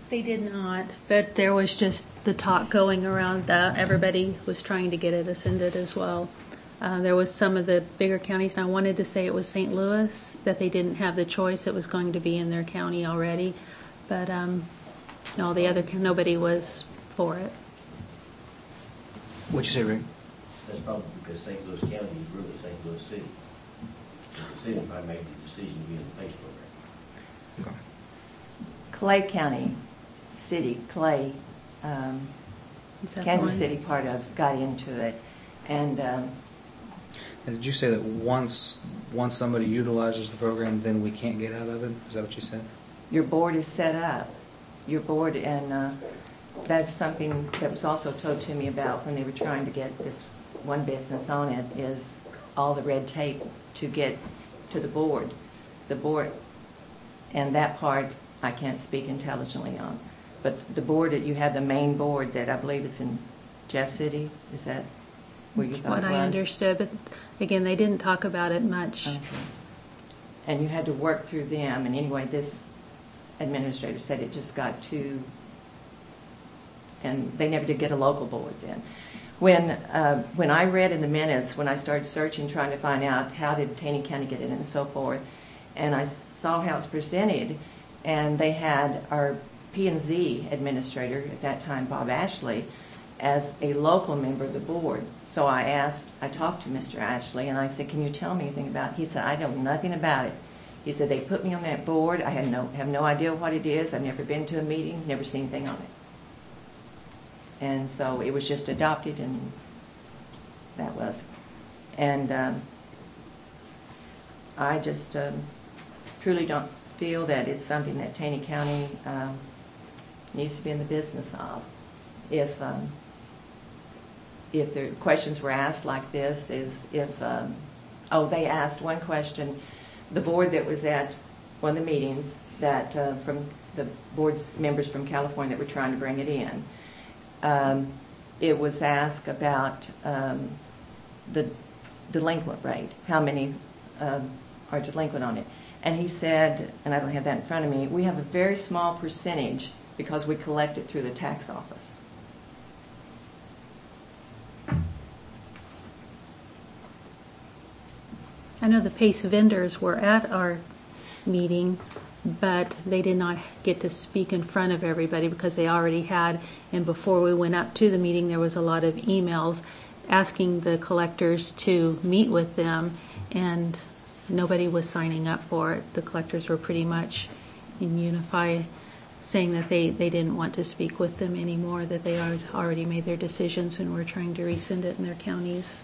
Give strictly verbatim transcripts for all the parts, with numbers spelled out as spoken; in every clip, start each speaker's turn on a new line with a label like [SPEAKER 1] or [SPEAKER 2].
[SPEAKER 1] They did not, but there was just the talk going around that everybody was trying to get it ascended as well. Uh, there was some of the bigger counties, and I wanted to say it was Saint Louis, that they didn't have the choice. It was going to be in their county already. But um, no, the other, nobody was for it.
[SPEAKER 2] What'd you say, Rick?
[SPEAKER 3] That's probably because Saint Louis County is really Saint Louis City. The city probably made the decision to be in the PACE program.
[SPEAKER 2] Okay.
[SPEAKER 4] Clay County, City, Clay, um, Kansas City part of, got into it. And, um,
[SPEAKER 2] and did you say that once once somebody utilizes the program, then we can't get out of it? Is that what you said?
[SPEAKER 4] Your board is set up. Your board, and uh, that's something that was also told to me about when they were trying to get this one business on it, is all the red tape to get to the board. The board, and that part I can't speak intelligently on. But the board, that you have the main board that I believe is in Jeff City, is that where you thought
[SPEAKER 1] what
[SPEAKER 4] it was?
[SPEAKER 1] I understood, but again, they didn't talk about it much.
[SPEAKER 4] Okay. And you had to work through them, and anyway, this administrator said it just got too, and they never did get a local board then. When uh, when I read in the minutes, when I started searching, trying to find out how did Taney County get it and so forth, and I saw how it's presented, and they had our P and Z administrator at that time, Bob Ashley, as a local member of the board. So I asked, I talked to Mister Ashley, and I said, "Can you tell me anything about it?" He said, "I know nothing about it." He said, "They put me on that board. I had no have no idea what it is. I've never been to a meeting, never seen anything on it." And so it was just adopted, and that was. And um, I just um, truly don't feel that it's something that Taney County um, needs to be in the business of. If um, if the questions were asked like this, is if um, oh, they asked one question, the board that was at one of the meetings that uh, from the board's members from California that were trying to bring it in. Um, it was asked about um, the delinquent rate, how many um, are delinquent on it. And he said, and I don't have that in front of me, we have a very small percentage because we collect it through the tax office.
[SPEAKER 1] I know the PACE vendors were at our meeting, but they did not get to speak in front of everybody because they already had, and before we went up to the meeting, there was a lot of emails asking the collectors to meet with them, and nobody was signing up for it. The collectors were pretty much in unify, saying that they, they didn't want to speak with them anymore, that they had already made their decisions and were trying to rescind it in their counties.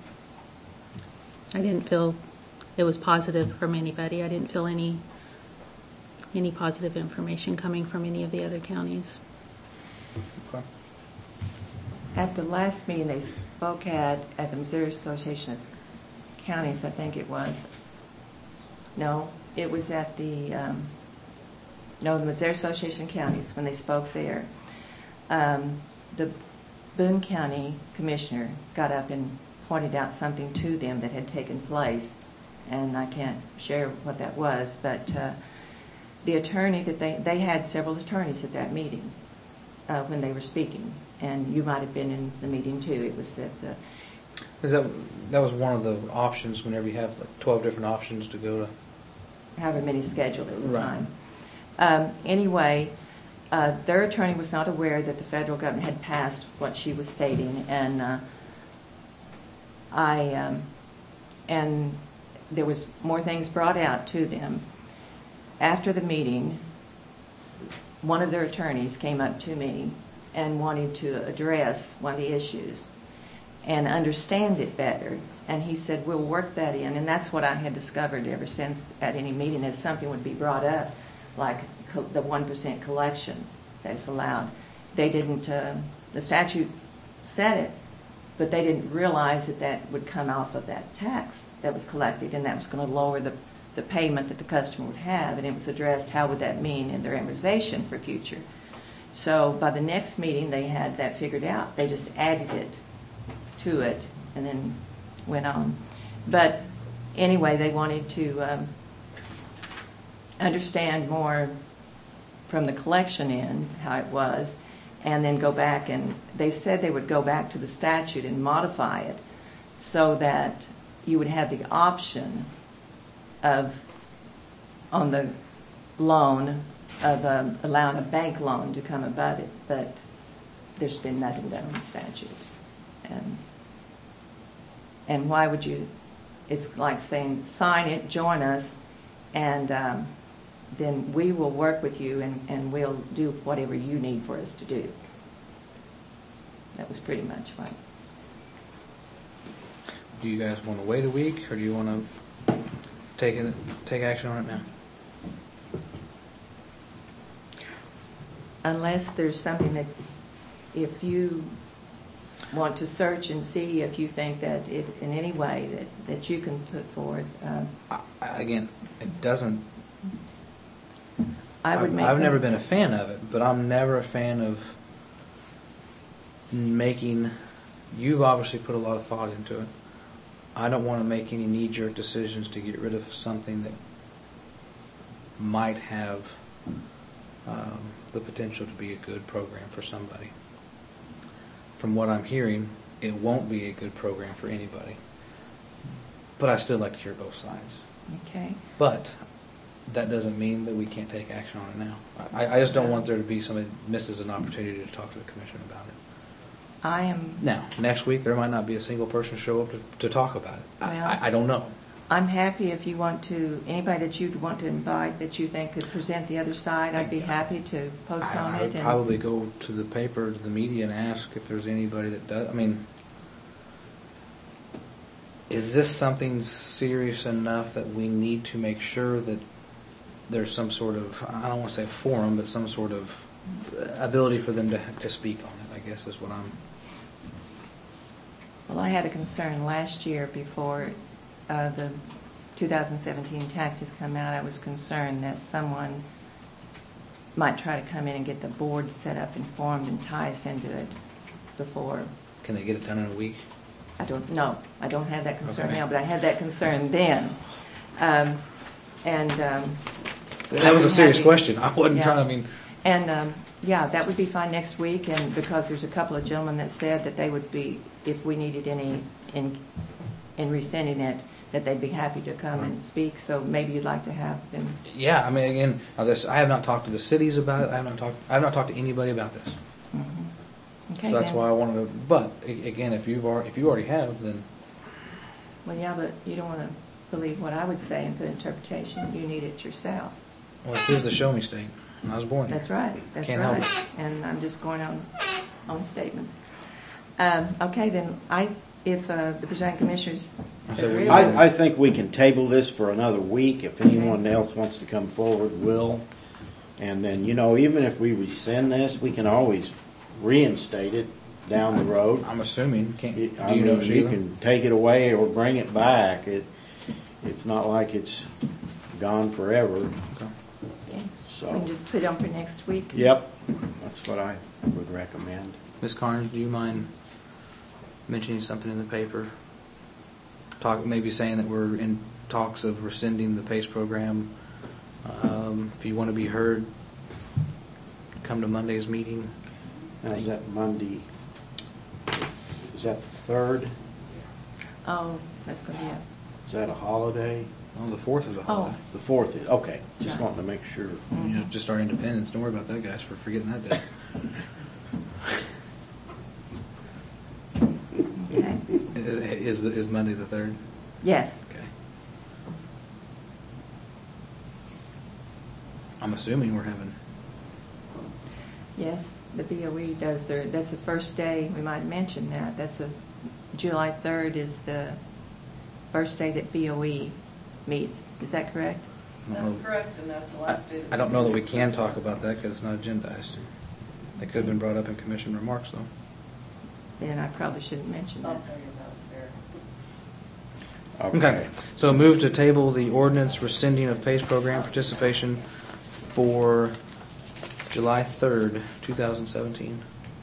[SPEAKER 1] I didn't feel it was positive from anybody. I didn't feel any any positive information coming from any of the other counties.
[SPEAKER 2] Okay.
[SPEAKER 4] At the last meeting they spoke at, at the Missouri Association of Counties, I think it was. No, it was at the, um, no, the Missouri Association of Counties, when they spoke there. Um, the Boone County Commissioner got up and pointed out something to them that had taken place, and I can't share what that was, but uh, the attorney that they, they had several attorneys at that meeting uh, when they were speaking, and you might have been in the meeting too. It was at the...
[SPEAKER 2] Is that, that was one of the options whenever you have like twelve different options to go to?
[SPEAKER 4] However many scheduled at the
[SPEAKER 2] right.
[SPEAKER 4] time. Um, anyway, uh, their attorney was not aware that the federal government had passed what she was stating, and uh, I um, and there was more things brought out to them. After the meeting, one of their attorneys came up to me and wanted to address one of the issues and understand it better. And he said, "We'll work that in." And that's what I had discovered ever since at any meeting, is something would be brought up, like co- the one percent collection that's allowed. They didn't, uh, the statute said it, but they didn't realize that that would come off of that tax that was collected, and that was going to lower the, the payment that the customer would have. And it was addressed, how would that mean in their amortization for future. So by the next meeting, they had that figured out. They just added it to it and then went on. But anyway, they wanted to um, understand more from the collection end, how it was, and then go back and, they said they would go back to the statute and modify it so that you would have the option of, on the loan, of um, allowing a bank loan to come above it, but there's been nothing done in the statute. And, and why would you, it's like saying, sign it, join us, and um, then we will work with you and, and we'll do whatever you need for us to do. That was pretty much what.
[SPEAKER 2] Do you guys want to wait a week, or do you want to take it, take action on it now?
[SPEAKER 4] Unless there's something that, if you want to search and see if you think that it, in any way that, that you can put forth. Um,
[SPEAKER 2] I, I- again, it doesn't.
[SPEAKER 4] I would
[SPEAKER 2] I've,
[SPEAKER 4] make.
[SPEAKER 2] I've
[SPEAKER 4] them-
[SPEAKER 2] never been a fan of it, but I'm never a fan of making. You've obviously put a lot of thought into it. I don't want to make any knee-jerk decisions to get rid of something that might have um, the potential to be a good program for somebody. From what I'm hearing, it won't be a good program for anybody. But I still like to hear both sides.
[SPEAKER 4] Okay.
[SPEAKER 2] But that doesn't mean that we can't take action on it now. I, I just don't want there to be somebody that misses an opportunity to talk to the commission about it.
[SPEAKER 4] I am.
[SPEAKER 2] Now, next week there might not be a single person show up to, to talk about it. I,
[SPEAKER 4] Well-
[SPEAKER 2] I, I don't know.
[SPEAKER 4] I'm happy if you want to, anybody that you'd want to invite that you think could present the other side, I'd be happy to postpone
[SPEAKER 2] I, I
[SPEAKER 4] it.
[SPEAKER 2] would
[SPEAKER 4] and-
[SPEAKER 2] probably go to the paper, to the media, and ask if there's anybody that does. I mean, is this something serious enough that we need to make sure that there's some sort of, I don't want to say forum, but some sort of ability for them to to speak on it, I guess is what I'm...
[SPEAKER 4] Well, I had a concern last year before uh, the two thousand seventeen taxes come out. I was concerned that someone might try to come in and get the board set up and formed and tie us into it before.
[SPEAKER 2] Can they get it done in a week?
[SPEAKER 4] I don't know. I don't have that concern
[SPEAKER 2] Okay.
[SPEAKER 4] now, but I had that concern then. Um, and um,
[SPEAKER 2] That was a serious
[SPEAKER 4] happy-
[SPEAKER 2] question. I wasn't
[SPEAKER 4] Yeah.
[SPEAKER 2] trying, I mean...
[SPEAKER 4] And, um, yeah, that would be fine next week, and because there's a couple of gentlemen that said that they would be, if we needed any in, in rescinding it, that they'd be happy to come and speak, so maybe you'd like to have them.
[SPEAKER 2] Yeah, I mean, again, now this, I have not talked to the cities about it. I have not talked. I have not talked to anybody about this.
[SPEAKER 4] Mhm. Okay,
[SPEAKER 2] so that's
[SPEAKER 4] then.
[SPEAKER 2] why I wanted to. But a- again, if you've already, if you already have, then
[SPEAKER 4] Well, yeah, but you don't want to believe what I would say and put interpretation. You need it yourself.
[SPEAKER 2] well, this is the show me state. And I was born here.
[SPEAKER 4] That's right. That's
[SPEAKER 2] Can't help
[SPEAKER 4] right. And I'm just going on on statements. Um, okay, then I, if uh, the presiding commissioners
[SPEAKER 2] I said we-
[SPEAKER 4] agree,
[SPEAKER 5] I, I think we can table this for another week. If anyone else wants to come forward, will. And then, you know, even if we rescind this, we can always reinstate it down the road.
[SPEAKER 2] I'm assuming. Can't,
[SPEAKER 5] It-
[SPEAKER 2] do
[SPEAKER 5] I
[SPEAKER 2] you know
[SPEAKER 5] mean, you
[SPEAKER 2] Sheila?
[SPEAKER 5] can take it away or bring it back. It, it's not like it's gone forever.
[SPEAKER 2] Okay.
[SPEAKER 4] okay.
[SPEAKER 5] So,
[SPEAKER 4] we can just put it on for next week.
[SPEAKER 5] yep, that's what I would recommend.
[SPEAKER 2] Miz Carnes, do you mind mentioning something in the paper? Talk, maybe saying that we're in talks of rescinding the PACE program. Um, if you want to be heard, come to Monday's meeting.
[SPEAKER 5] Now, is that Monday? Is that the third?
[SPEAKER 4] Oh, that's going to be a.
[SPEAKER 5] Is that a holiday?
[SPEAKER 2] Well, the fourth is a holiday.
[SPEAKER 5] The fourth is, okay, just
[SPEAKER 4] Right.
[SPEAKER 5] wanting to make sure.
[SPEAKER 2] You know, just our independence. Don't worry about that, guys, for forgetting that day.
[SPEAKER 4] Okay.
[SPEAKER 2] Is, is, the, is Monday the third?
[SPEAKER 4] Yes.
[SPEAKER 2] Okay. I'm assuming we're having.
[SPEAKER 4] Yes, the B O E does their, that's the first day, we might mention that, that's a, July third is the first day that B O E meets, is that correct?
[SPEAKER 2] I don't
[SPEAKER 6] That's
[SPEAKER 2] know-
[SPEAKER 6] correct, and that's the
[SPEAKER 2] I,
[SPEAKER 6] last day. that
[SPEAKER 2] I don't
[SPEAKER 6] we
[SPEAKER 2] know that we
[SPEAKER 6] meet,
[SPEAKER 2] can
[SPEAKER 6] so-
[SPEAKER 2] talk about that because it's not agendized. They could have been brought up in commission remarks, though.
[SPEAKER 4] Then I probably shouldn't mention
[SPEAKER 6] I'll
[SPEAKER 4] that.
[SPEAKER 6] tell you about it there.
[SPEAKER 2] Okay. So move to table the ordinance rescinding of PACE program participation for July third, two thousand seventeen.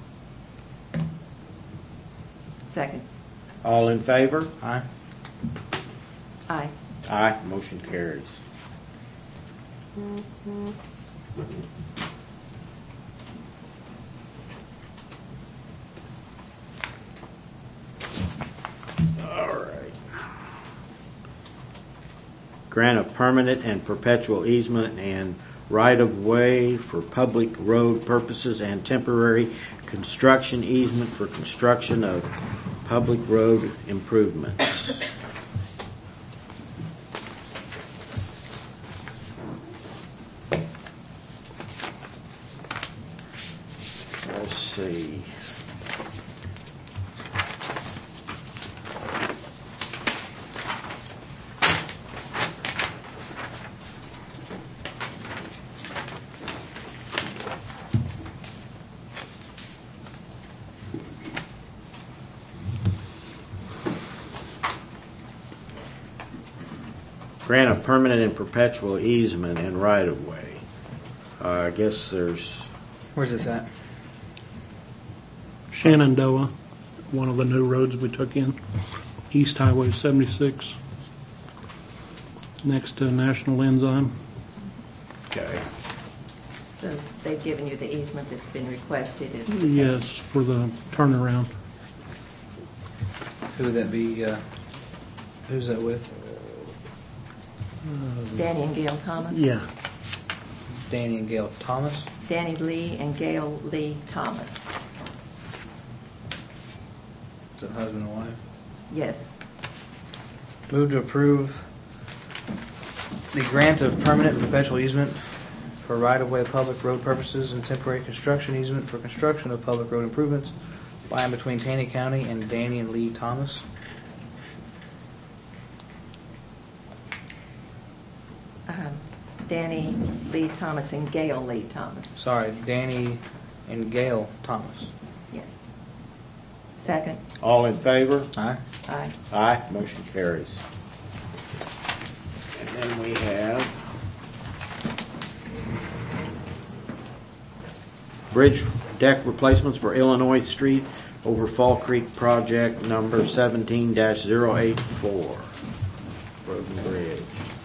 [SPEAKER 4] Second.
[SPEAKER 5] All in favor?
[SPEAKER 2] Aye.
[SPEAKER 4] Aye.
[SPEAKER 5] Aye, motion carries. grant of permanent and perpetual easement and right-of-way for public road purposes and temporary construction easement for construction of public road improvements. Let's see. Grant of permanent and perpetual easement and right-of-way. Uh, I guess there's...
[SPEAKER 2] Where's this at?
[SPEAKER 6] Shenandoah, one of the new roads we took in, East Highway seventy-six, next to National Enzyme.
[SPEAKER 5] Okay.
[SPEAKER 4] So they've given you the easement that's been requested is.
[SPEAKER 6] Yes, for the turnaround.
[SPEAKER 2] Who would that be? Uh, who's that with?
[SPEAKER 4] Danny and Gail Thomas?
[SPEAKER 6] Yeah.
[SPEAKER 2] Danny and Gail Thomas.
[SPEAKER 4] Danny Lee and Gail Lee Thomas.
[SPEAKER 2] Is it husband and wife?
[SPEAKER 4] Yes.
[SPEAKER 2] Move to approve the grant of permanent and perpetual easement for right-of-way public road purposes and temporary construction easement for construction of public road improvements by and between Taney County and Danny and Lee Thomas.
[SPEAKER 4] Um, Danny Lee Thomas and Gail Lee Thomas.
[SPEAKER 2] Sorry, Danny and Gail Thomas.
[SPEAKER 4] Yes. Second.
[SPEAKER 5] All in favor?
[SPEAKER 2] Aye.
[SPEAKER 4] Aye.
[SPEAKER 5] Aye. Motion carries. And then we have bridge deck replacements for Illinois Street over Fall Creek project number seventeen dash zero eight four. Broken Bridge.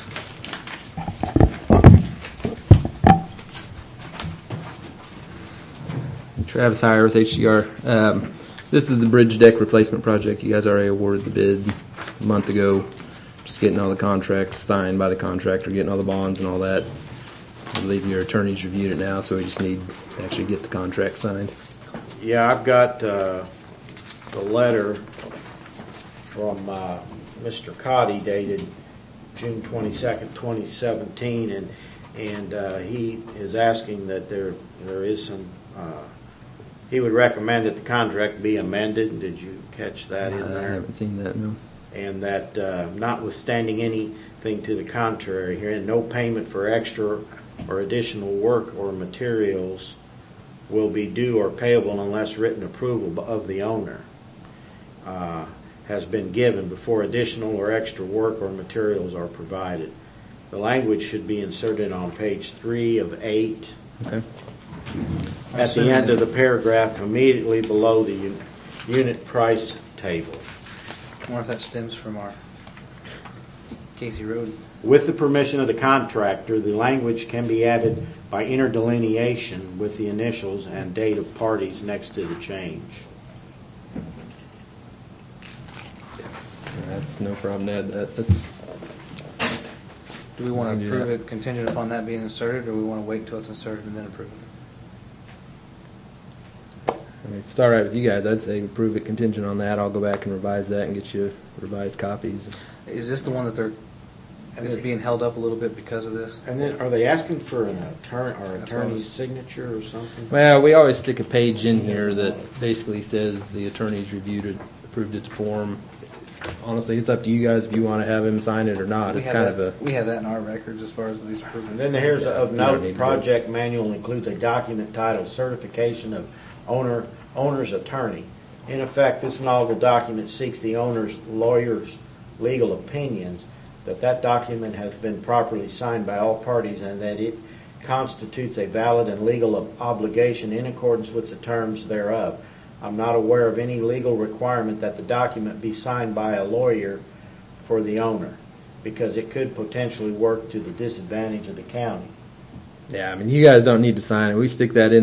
[SPEAKER 7] Travis High Earth H D R. Um, this is the bridge deck replacement project. You guys already awarded the bid a month ago. Just getting all the contracts signed by the contractor, getting all the bonds and all that. I believe your attorney's reviewed it now, so we just need to actually get the contract signed.
[SPEAKER 5] Yeah, I've got uh, the letter from uh, Mister Cotty dated June twenty-second, twenty seventeen, and and uh, he is asking that there there is some. Uh, he would recommend that the contract be amended. Did you catch that in there?
[SPEAKER 7] I haven't seen that, no.
[SPEAKER 5] And that uh, notwithstanding anything to the contrary here, and no payment for extra or additional work or materials will be due or payable unless written approval of the owner uh, has been given before additional or extra work or materials are provided. The language should be inserted on page three of eight.
[SPEAKER 7] Okay.
[SPEAKER 5] At the end of the paragraph immediately below the un- unit price table.
[SPEAKER 2] I wonder if that stems from our Casey Road.
[SPEAKER 5] With the permission of the contractor, the language can be added by interdelineation with the initials and date of parties next to the change.
[SPEAKER 7] That's no problem to add that. That's,
[SPEAKER 2] Do we want
[SPEAKER 7] We
[SPEAKER 2] to
[SPEAKER 7] can do
[SPEAKER 2] approve
[SPEAKER 7] that.
[SPEAKER 2] it contingent upon that being inserted, or we want to wait until it's inserted and then approve it?
[SPEAKER 7] I mean, if it's all right with you guys, I'd say approve it contingent on that. I'll go back and revise that and get you revised copies.
[SPEAKER 2] Is this the one that they're, it's being held up a little bit because of this?
[SPEAKER 5] And then, are they asking for an attorney or attorney's signature or something?
[SPEAKER 7] Well, we always stick a page in here that basically says the attorney's reviewed it, approved it to form. Honestly, it's up to you guys if you want to have him sign it or not.
[SPEAKER 2] We
[SPEAKER 7] It's
[SPEAKER 2] have
[SPEAKER 7] kind
[SPEAKER 2] that-
[SPEAKER 7] of a...
[SPEAKER 2] We have that in our records as far as these approvals.
[SPEAKER 5] And then here's a- of
[SPEAKER 7] You don't
[SPEAKER 5] note,
[SPEAKER 7] need
[SPEAKER 5] the
[SPEAKER 7] to
[SPEAKER 5] project manual includes a document titled Certification of Owner Owner's Attorney. In effect, this novel document seeks the owner's lawyer's legal opinions, that that document has been properly signed by all parties and that it constitutes a valid and legal ob- obligation in accordance with the terms thereof. I'm not aware of any legal requirement that the document be signed by a lawyer for the owner, because it could potentially work to the disadvantage of the county.
[SPEAKER 7] Yeah, I mean, you guys don't need to sign it. We stick that in